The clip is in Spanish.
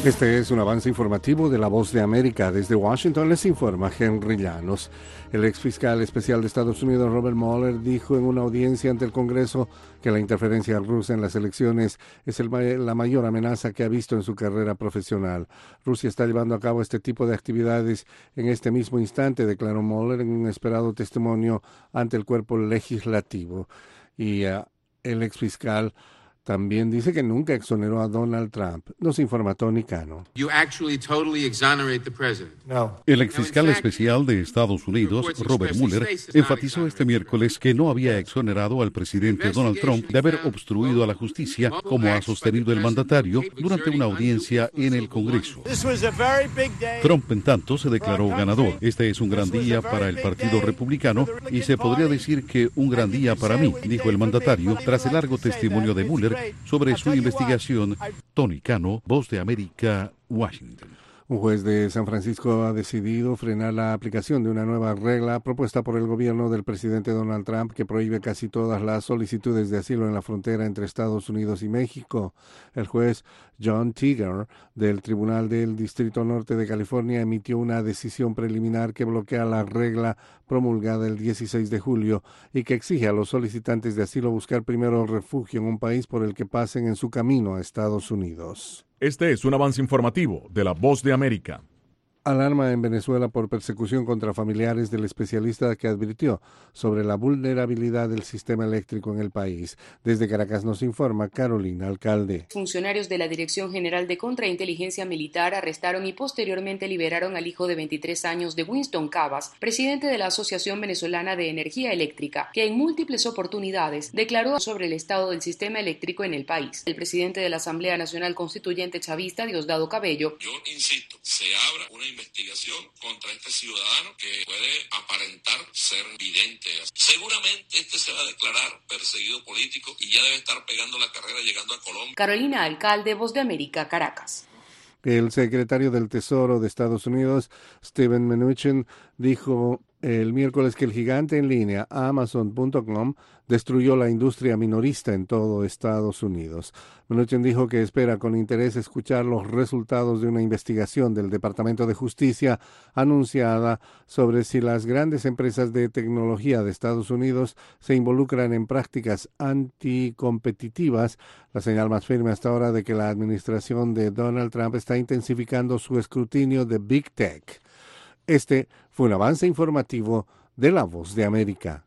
Este es un avance informativo de La Voz de América. Desde Washington les informa Henry Llanos. El exfiscal especial de Estados Unidos, Robert Mueller, dijo en una audiencia ante el Congreso que la interferencia rusa en las elecciones es la mayor amenaza que ha visto en su carrera profesional. Rusia está llevando a cabo este tipo de actividades en este mismo instante, declaró Mueller en un esperado testimonio ante el cuerpo legislativo. Y el exfiscal también dice que nunca exoneró a Donald Trump. Nos informa Tony Cano. No. El exfiscal especial de Estados Unidos, Robert Mueller, enfatizó este miércoles que no había exonerado al presidente Donald Trump de haber obstruido a la justicia, como ha sostenido el mandatario durante una audiencia en el Congreso. Trump, en tanto, se declaró ganador. Este es un gran día para el Partido Republicano y se podría decir que un gran día para mí, dijo el mandatario tras el largo testimonio de Mueller sobre su investigación. Tony Cano, Voz de América, Washington. Un juez de San Francisco ha decidido frenar la aplicación de una nueva regla propuesta por el gobierno del presidente Donald Trump que prohíbe casi todas las solicitudes de asilo en la frontera entre Estados Unidos y México. El juez John Tiger del Tribunal del Distrito Norte de California emitió una decisión preliminar que bloquea la regla promulgada el 16 de julio y que exige a los solicitantes de asilo buscar primero refugio en un país por el que pasen en su camino a Estados Unidos. Este es un avance informativo de La Voz de América. Alarma en Venezuela por persecución contra familiares del especialista que advirtió sobre la vulnerabilidad del sistema eléctrico en el país. Desde Caracas nos informa Carolina Alcalde. Funcionarios de la Dirección General de Contrainteligencia Militar arrestaron y posteriormente liberaron al hijo de 23 años de Winston Cabas, presidente de la Asociación Venezolana de Energía Eléctrica, que en múltiples oportunidades declaró sobre el estado del sistema eléctrico en el país. El presidente de la Asamblea Nacional Constituyente chavista, Diosdado Cabello, yo insisto, se abra una investigación contra este ciudadano que puede aparentar ser vidente. Seguramente se va a declarar perseguido político y ya debe estar pegando la carrera llegando a Colombia. Carolina Alcalde, Voz de América, Caracas. El secretario del Tesoro de Estados Unidos, Steven Mnuchin, dijo el miércoles que el gigante en línea Amazon.com destruyó la industria minorista en todo Estados Unidos. Mnuchin dijo que espera con interés escuchar los resultados de una investigación del Departamento de Justicia anunciada sobre si las grandes empresas de tecnología de Estados Unidos se involucran en prácticas anticompetitivas, la señal más firme hasta ahora de que la administración de Donald Trump está intensificando su escrutinio de Big Tech. Este fue un avance informativo de La Voz de América.